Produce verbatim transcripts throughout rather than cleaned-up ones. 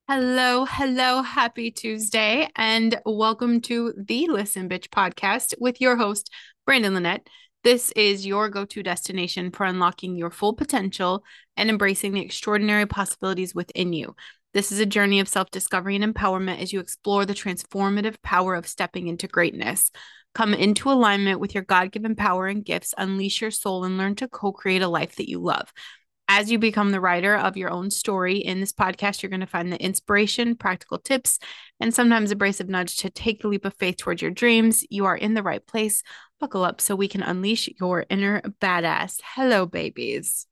Hello, hello, happy Tuesday, and welcome to the Listen Bitch podcast with your host, Brandon Lynette. This is your go to destination for unlocking your full potential and embracing the extraordinary possibilities within you. This is a journey of self discovery and empowerment as you explore the transformative power of stepping into greatness. Come into alignment with your God given power and gifts, unleash your soul, and learn to co create a life that you love. As you become the writer of your own story in this podcast, you're going to find the inspiration, practical tips, and sometimes a brave nudge to take the leap of faith towards your dreams. You are in the right place. Buckle up so we can unleash your inner badass. Hello, babies.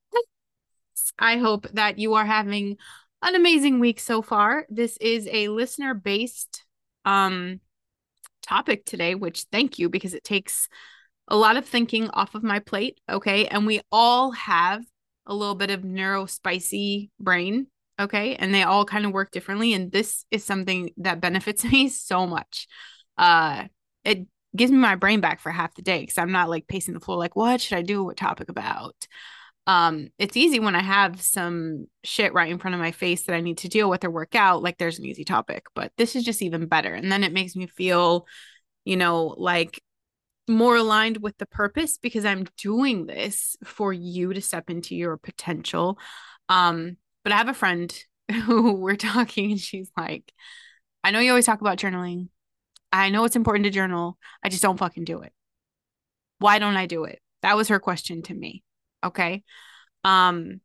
I hope that you are having an amazing week so far. This is a listener based um, topic today, which thank you because it takes a lot of thinking off of my plate. Okay. And we all have a little bit of neurospicy brain. Okay. And they all kind of work differently. And this is something that benefits me so much. Uh, it gives me my brain back for half the day because I'm not like pacing the floor, like, what should I do? What topic about? Um, it's easy when I have some shit right in front of my face that I need to deal with or work out. Like, there's an easy topic, but this is just even better. And then it makes me feel, you know, like more aligned with the purpose because I'm doing this for you to step into your potential. Um, but I have a friend who we're talking and she's like, I know you always talk about journaling. I know it's important to journal. I just don't fucking do it. Why don't I do it? That was her question to me. Okay. Um,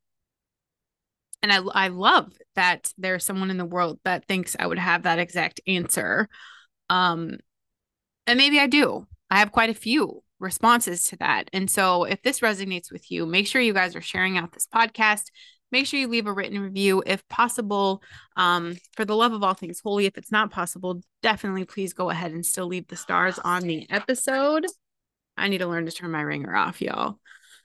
and I I love that there's someone in the world that thinks I would have that exact answer. Um, And maybe I do. I have quite a few responses to that. And so if this resonates with you, make sure you guys are sharing out this podcast. Make sure you leave a written review if possible. Um, for the love of all things holy, if it's not possible, definitely please go ahead and still leave the stars on the episode. I need to learn to turn my ringer off, y'all.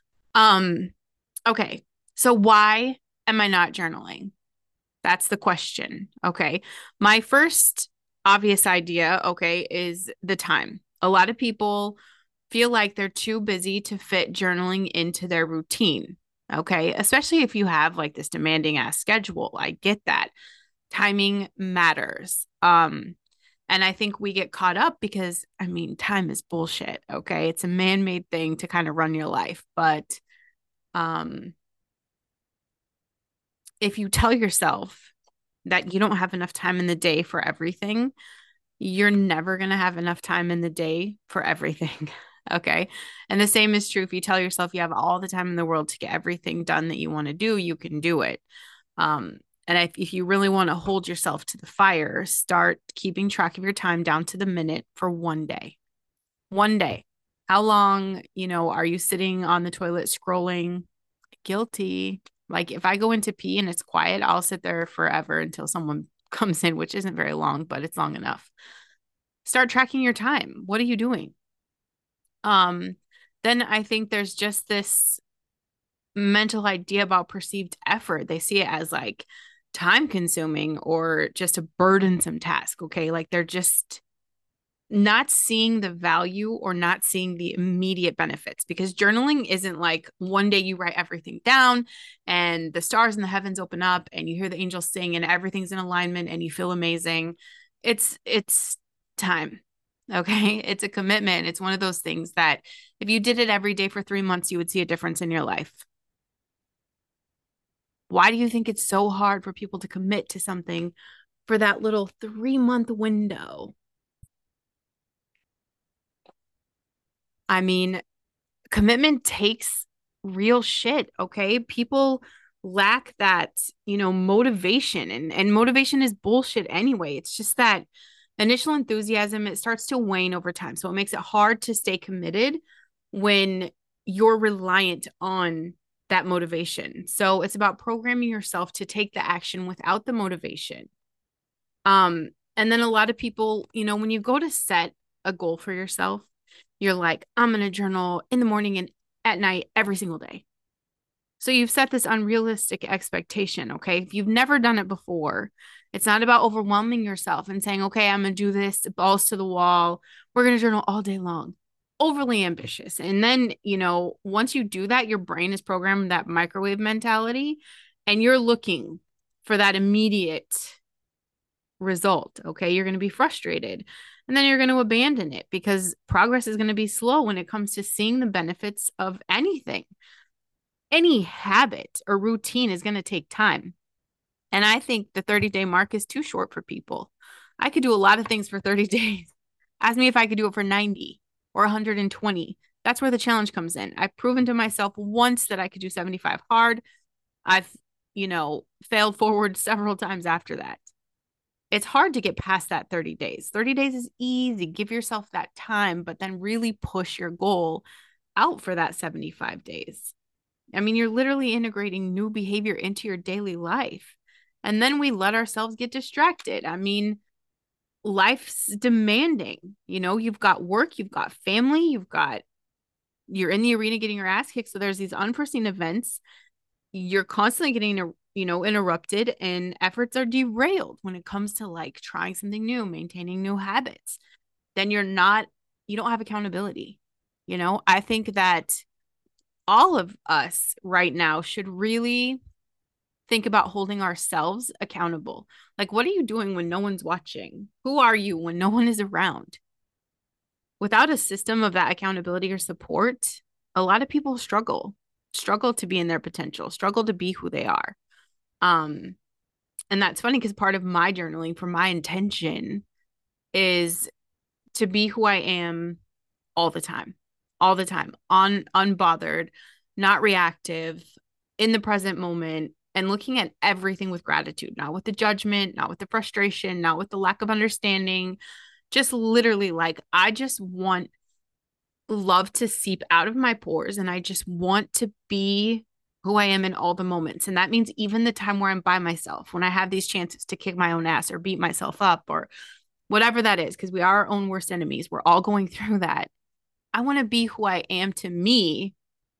Um, okay. So why am I not journaling? That's the question. Okay. My first obvious idea, okay, is the time. A lot of people feel like they're too busy to fit journaling into their routine. Okay. Especially if you have like this demanding ass schedule. I get that. Timing matters. Um, and I think we get caught up because, I mean, time is bullshit. Okay. It's a man made thing to kind of run your life. But um, if you tell yourself that you don't have enough time in the day for everything, you're never going to have enough time in the day for everything. Okay. And the same is true if you tell yourself you have all the time in the world to get everything done that you want to do, you can do it. Um, and if, if you really want to hold yourself to the fire, start keeping track of your time down to the minute for one day. One day. How long, you know, are you sitting on the toilet scrolling? Guilty. Like if I go into pee and it's quiet, I'll sit there forever until someone comes in, which isn't very long, but it's long enough. Start tracking your time. What are you doing? Um, then I think there's just this mental idea about perceived effort. They see it as like time consuming or just a burdensome task. Okay. Like they're just not seeing the value or not seeing the immediate benefits because journaling isn't like one day you write everything down and the stars in the heavens open up and you hear the angels sing and everything's in alignment and you feel amazing. It's it's time. Okay? It's a commitment. It's one of those things that if you did it every day for three months, you would see a difference in your life. Why do you think it's so hard for people to commit to something for that little three month window? I mean, commitment takes real shit, okay? People lack that, you know, motivation and and motivation is bullshit anyway. It's just that initial enthusiasm it starts to wane over time. So it makes it hard to stay committed when you're reliant on that motivation. So it's about programming yourself to take the action without the motivation. Um and then a lot of people, you know, when you go to set a goal for yourself, you're like, I'm going to journal in the morning and at night every single day. So you've set this unrealistic expectation. Okay. If you've never done it before, it's not about overwhelming yourself and saying, okay, I'm going to do this, balls to the wall. We're going to journal all day long. Overly ambitious. And then, you know, once you do that, your brain is programmed that microwave mentality and you're looking for that immediate result. Okay. You're going to be frustrated and then you're going to abandon it because progress is going to be slow when it comes to seeing the benefits of anything. Any habit or routine is going to take time. And I think the thirty day mark is too short for people. I could do a lot of things for thirty days. Ask me if I could do it for ninety or one hundred twenty. That's where the challenge comes in. I've proven to myself once that I could do seventy-five hard. I've, you know, failed forward several times after that. It's hard to get past that thirty days. thirty days is easy. Give yourself that time, but then really push your goal out for that seventy-five days. I mean, you're literally integrating new behavior into your daily life. And then we let ourselves get distracted. I mean, life's demanding. You know, you've got work, you've got family, you've got, you're in the arena getting your ass kicked. So there's these unforeseen events. You're constantly getting, you know, interrupted and efforts are derailed when it comes to like trying something new, maintaining new habits. Then you're not, you don't have accountability. You know, I think that all of us right now should really think about holding ourselves accountable. Like, what are you doing when no one's watching? Who are you when no one is around? Without a system of that accountability or support, a lot of people struggle, struggle to be in their potential, struggle to be who they are. Um, and that's funny because part of my journaling for my intention is to be who I am all the time, all the time, on unbothered, not reactive, in the present moment, and looking at everything with gratitude, not with the judgment, not with the frustration, not with the lack of understanding, just literally like, I just want love to seep out of my pores and I just want to be who I am in all the moments. And that means even the time where I'm by myself, when I have these chances to kick my own ass or beat myself up or whatever that is, because we are our own worst enemies. We're all going through that. I want to be who I am to me,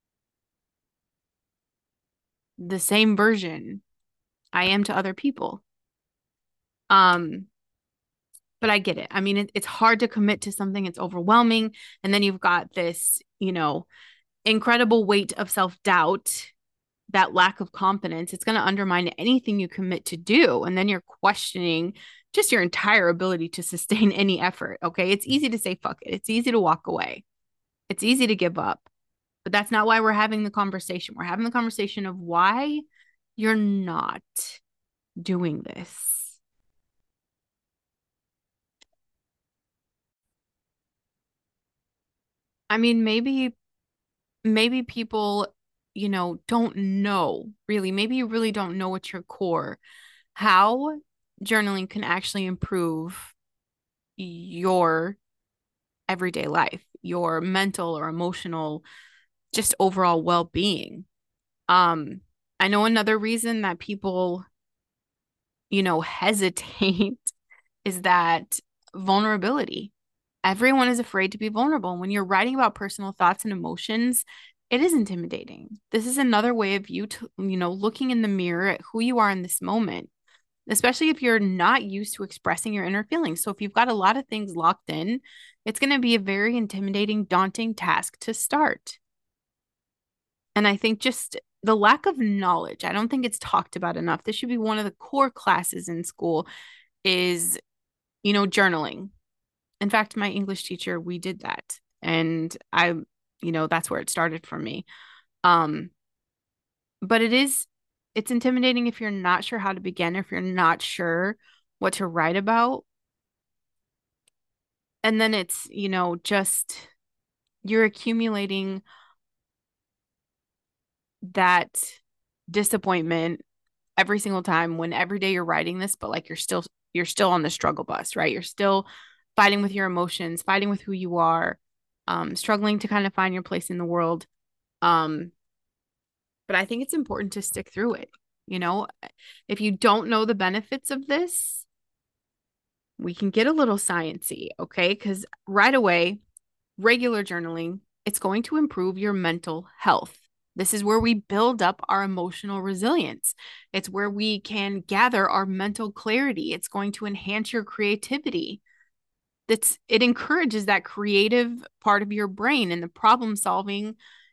the same version I am to other people. Um, but I get it. I mean, it, it's hard to commit to something. It's overwhelming. And then you've got this, you know, incredible weight of self-doubt, that lack of confidence. It's going to undermine anything you commit to do. And then you're questioning just your entire ability to sustain any effort. Okay. It's easy to say, fuck it. It's easy to walk away. It's easy to give up. But that's not why we're having the conversation. We're having the conversation of why you're not doing this. I mean, maybe, maybe people, you know, don't know really. Maybe you really don't know at your core how journaling can actually improve your everyday life, your mental or emotional, just overall well-being. Um, I know another reason that people, you know, hesitate is that vulnerability. Everyone is afraid to be vulnerable. And when you're writing about personal thoughts and emotions, it is intimidating. This is another way of you to, you know, looking in the mirror at who you are in this moment, especially if you're not used to expressing your inner feelings. So if you've got a lot of things locked in, it's going to be a very intimidating, daunting task to start. And I think just the lack of knowledge, I don't think it's talked about enough. This should be one of the core classes in school is, you know, journaling. In fact, my English teacher, we did that. And I, you know, that's where it started for me. Um, but it is, it's intimidating if you're not sure how to begin, or if you're not sure what to write about. And then it's, you know, just you're accumulating that disappointment every single time when every day you're writing this, but like you're still you're still on the struggle bus, right? You're still fighting with your emotions, fighting with who you are, um, struggling to kind of find your place in the world. Um, but I think it's important to stick through it. You know, if you don't know the benefits of this, we can get a little sciencey, okay? Because right away, regular journaling, it's going to improve your mental health. This is where we build up our emotional resilience. It's where we can gather our mental clarity. It's going to enhance your creativity. That's it encourages that creative part of your brain and the problem solving,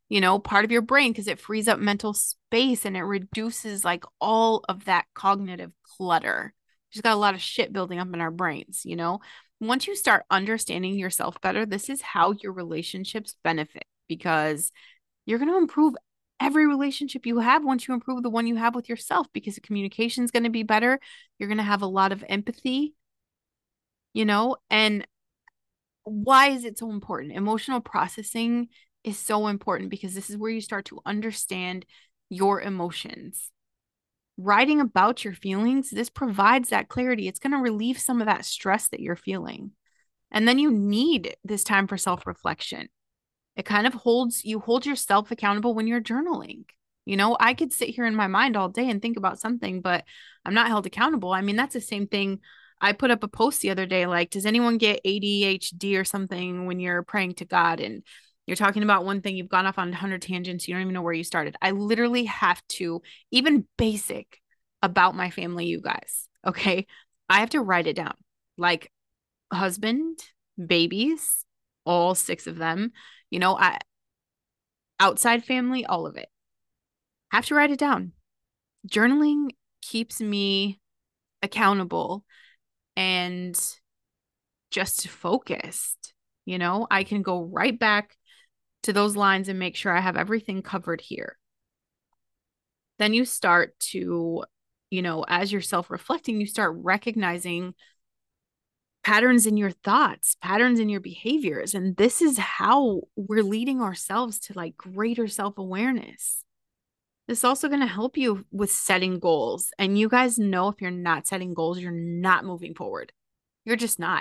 you know, part of your brain because it frees up mental space and it reduces like all of that cognitive clutter. Just got a lot of shit building up in our brains, you know? Once you start understanding yourself better, this is how your relationships benefit because you're going to improve every relationship you have once you improve the one you have with yourself because the communication is going to be better. You're going to have a lot of empathy, you know? And why is it so important? Emotional processing is so important because this is where you start to understand your emotions. Writing about your feelings, this provides that clarity. It's going to relieve some of that stress that you're feeling. And then you need this time for self-reflection. It kind of holds, you hold yourself accountable when you're journaling. You know, I could sit here in my mind all day and think about something, but I'm not held accountable. I mean, that's the same thing. I put up a post the other day, like, does anyone get A D H D or something when you're praying to God and you're talking about one thing, you've gone off on one hundred tangents, you don't even know where you started. I literally have to, even basic about my family, you guys, okay? I have to write it down. Like husband, babies, all six of them, you know, I outside family, all of it. Have to write it down. Journaling keeps me accountable and just focused. You know, I can go right back to those lines and make sure I have everything covered here. Then you start to, you know, as you're self-reflecting, you start recognizing patterns in your thoughts, patterns in your behaviors. And this is how we're leading ourselves to like greater self-awareness. This is also going to help you with setting goals. And you guys know if you're not setting goals, you're not moving forward. You're just not.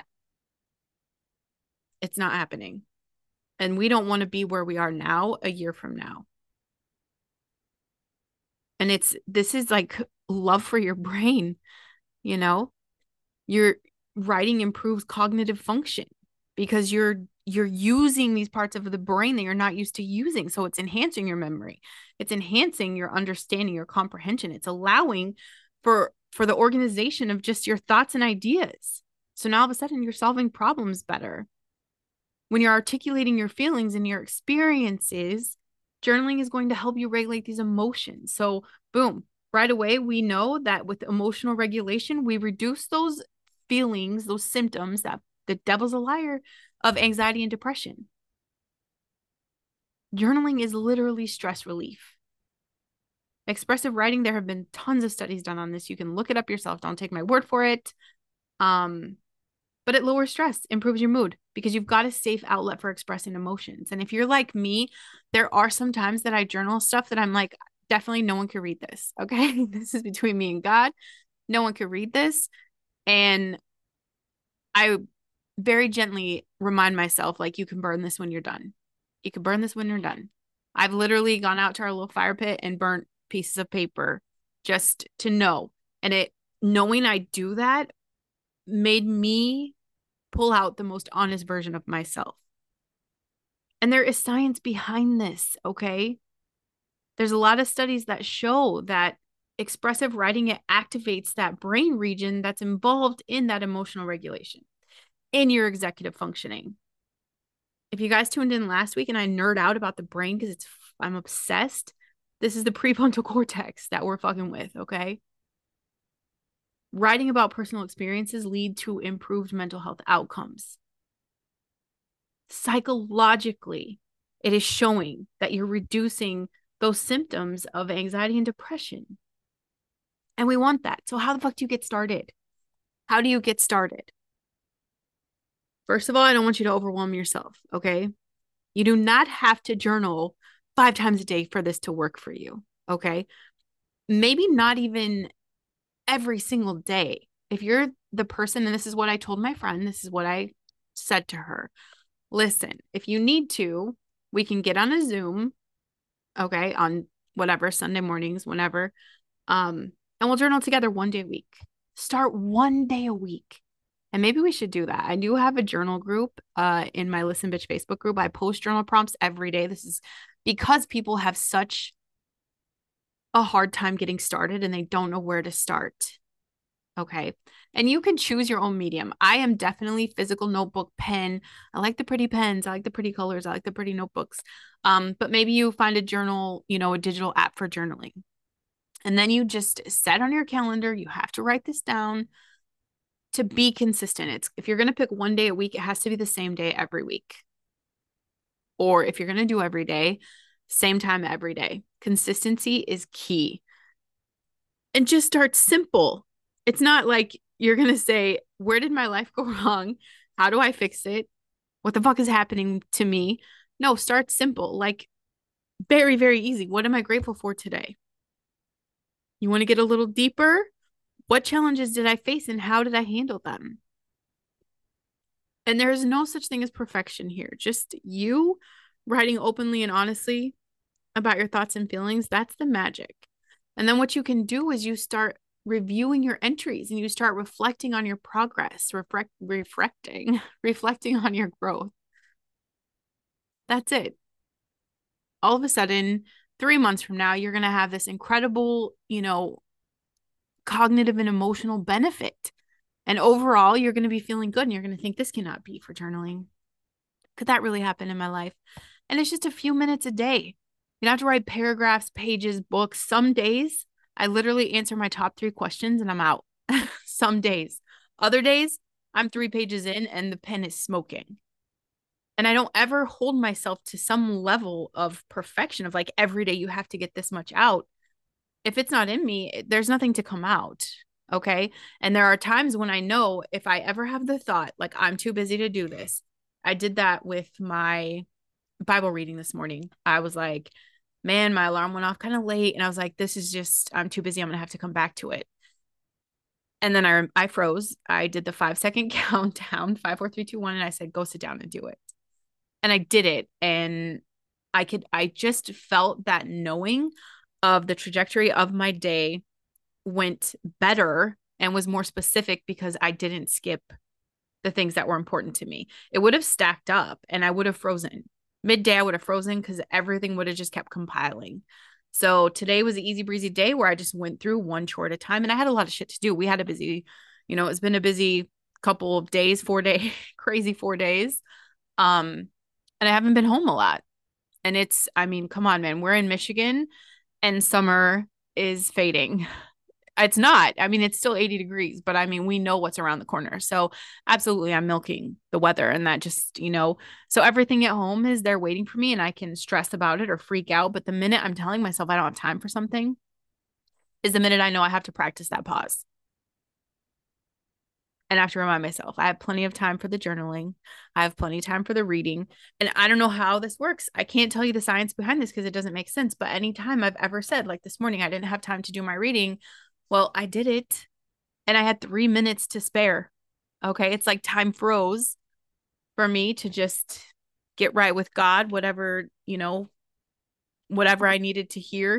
It's not happening. And we don't want to be where we are now a year from now. And it's, this is like love for your brain, you know? Your writing improves cognitive function because you're you're using these parts of the brain that you're not used to using. So it's enhancing your memory. It's enhancing your understanding, your comprehension. It's allowing for for the organization of just your thoughts and ideas. So now all of a sudden you're solving problems better. When you're articulating your feelings and your experiences, journaling is going to help you regulate these emotions. So boom, right away, we know that with emotional regulation, we reduce those feelings, those symptoms that the devil's a liar of anxiety and depression. Journaling is literally stress relief. Expressive writing, there have been tons of studies done on this. You can look it up yourself. Don't take my word for it. Um, but it lowers stress, improves your mood because you've got a safe outlet for expressing emotions. And if you're like me, there are some times that I journal stuff that I'm like, definitely no one could read this. Okay. This is between me and God. No one could read this. And I very gently remind myself, like, you can burn this when you're done. You can burn this when you're done. I've literally gone out to our little fire pit and burnt pieces of paper just to know. And it, knowing I do that made me pull out the most honest version of myself. And there is science behind this, okay? There's a lot of studies that show that expressive writing, it activates that brain region that's involved in that emotional regulation, in your executive functioning. If you guys tuned in last week and I nerd out about the brain because it's I'm obsessed, this is the prefrontal cortex that we're fucking with, okay? Writing about personal experiences lead to improved mental health outcomes. Psychologically, it is showing that you're reducing those symptoms of anxiety and depression. And we want that. So how the fuck do you get started? How do you get started? First of all, I don't want you to overwhelm yourself, okay? You do not have to journal five times a day for this to work for you, okay? Maybe not even every single day. If you're the person, and this is what I told my friend, this is what I said to her. Listen, if you need to, we can get on a Zoom, okay, on whatever, Sunday mornings, whenever, um, and we'll journal together one day a week. Start one day a week. And maybe we should do that. I do have a journal group uh, in my Listen Bitch Facebook group. I post journal prompts every day. This is because people have such a hard time getting started and they don't know where to start. Okay. And you can choose your own medium. I am definitely physical notebook pen. I like the pretty pens. I like the pretty colors. I like the pretty notebooks. Um, but maybe you find a journal, you know, a digital app for journaling. And then you just set on your calendar. You have to write this down to be consistent. It's if you're going to pick one day a week, it has to be the same day every week. Or if you're going to do every day, same time every day. Consistency is key. And just start simple. It's not like you're going to say, where did my life go wrong? How do I fix it? What the fuck is happening to me? No, start simple. Like very, very easy. What am I grateful for today? You want to get a little deeper? What challenges did I face and how did I handle them? And there's no such thing as perfection here. Just you writing openly and honestly about your thoughts and feelings. That's the magic. And then what you can do is you start reviewing your entries and you start reflecting on your progress, reflect, reflecting, reflecting on your growth. That's it. All of a sudden, three months from now, you're going to have this incredible, you know, cognitive and emotional benefit. And overall, you're going to be feeling good and you're going to think this cannot be for journaling. Could that really happen in my life? And it's just a few minutes a day. You don't have to write paragraphs, pages, books. Some days I literally answer my top three questions and I'm out. Some days. Other days, I'm three pages in and the pen is smoking. And I don't ever hold myself to some level of perfection of like every day you have to get this much out. If it's not in me, there's nothing to come out. Okay. And there are times when I know if I ever have the thought, like, I'm too busy to do this. I did that with my Bible reading this morning. I was like, man, my alarm went off kind of late. And I was like, this is just, I'm too busy. I'm going to have to come back to it. And then I, I froze. I did the five second countdown, five, four, three, two, one. And I said, go sit down and do it. And I did it. And I could, I just felt that knowing of the trajectory of my day went better and was more specific because I didn't skip the things that were important to me. It would have stacked up and I would have frozen. Midday, I would have frozen because everything would have just kept compiling. So today was an easy breezy day where I just went through one chore at a time and I had a lot of shit to do. We had a busy, you know, it's been a busy couple of days, four days, crazy four days. Um, and I haven't been home a lot. And it's, I mean, come on, man, we're in Michigan and summer is fading. It's not. I mean, it's still eighty degrees, but I mean, we know what's around the corner. So absolutely, I'm milking the weather and that just, you know, so everything at home is there waiting for me and I can stress about it or freak out. But the minute I'm telling myself I don't have time for something is the minute I know I have to practice that pause. And I have to remind myself, I have plenty of time for the journaling. I have plenty of time for the reading. And I don't know how this works. I can't tell you the science behind this because it doesn't make sense. But anytime I've ever said, like this morning, I didn't have time to do my reading, well, I did it and I had three minutes to spare. Okay. It's like time froze for me to just get right with God, whatever, you know, whatever I needed to hear.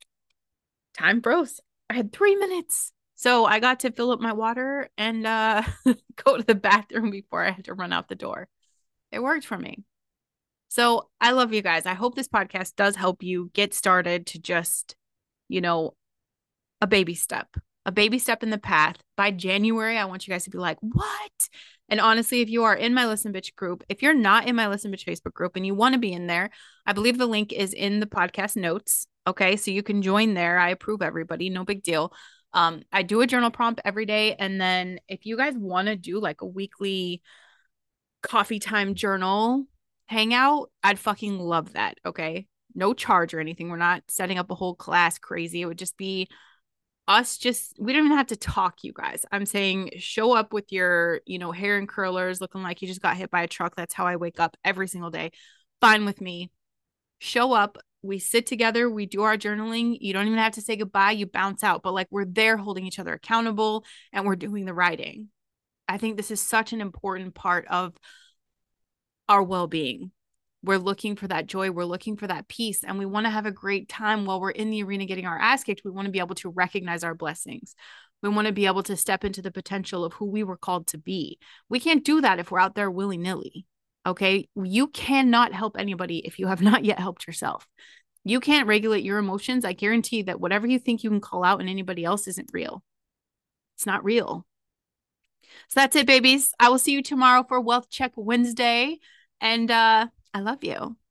Time froze. I had three minutes. So I got to fill up my water and uh, go to the bathroom before I had to run out the door. It worked for me. So I love you guys. I hope this podcast does help you get started to just, you know, a baby step, a baby step in the path. By January, I want you guys to be like, what? And honestly, if you are in my Listen Bitch group, if you're not in my Listen Bitch Facebook group and you want to be in there, I believe the link is in the podcast notes. Okay. So you can join there. I approve everybody. No big deal. Um, I do a journal prompt every day. And then if you guys want to do like a weekly coffee time journal hangout, I'd fucking love that. Okay. No charge or anything. We're not setting up a whole class crazy. It would just be us just, we don't even have to talk, you guys. I'm saying show up with your, you know, hair and curlers looking like you just got hit by a truck. That's how I wake up every single day. Fine with me. Show up. We sit together. We do our journaling. You don't even have to say goodbye. You bounce out, but like we're there holding each other accountable and we're doing the writing. I think this is such an important part of our well-being. We're looking for that joy. We're looking for that peace. And we want to have a great time while we're in the arena getting our ass kicked. We want to be able to recognize our blessings. We want to be able to step into the potential of who we were called to be. We can't do that if we're out there willy-nilly. Okay. You cannot help anybody if you have not yet helped yourself. You can't regulate your emotions. I guarantee that whatever you think you can call out in anybody else isn't real. It's not real. So that's it, babies. I will see you tomorrow for Wealth Check Wednesday. And uh, I love you.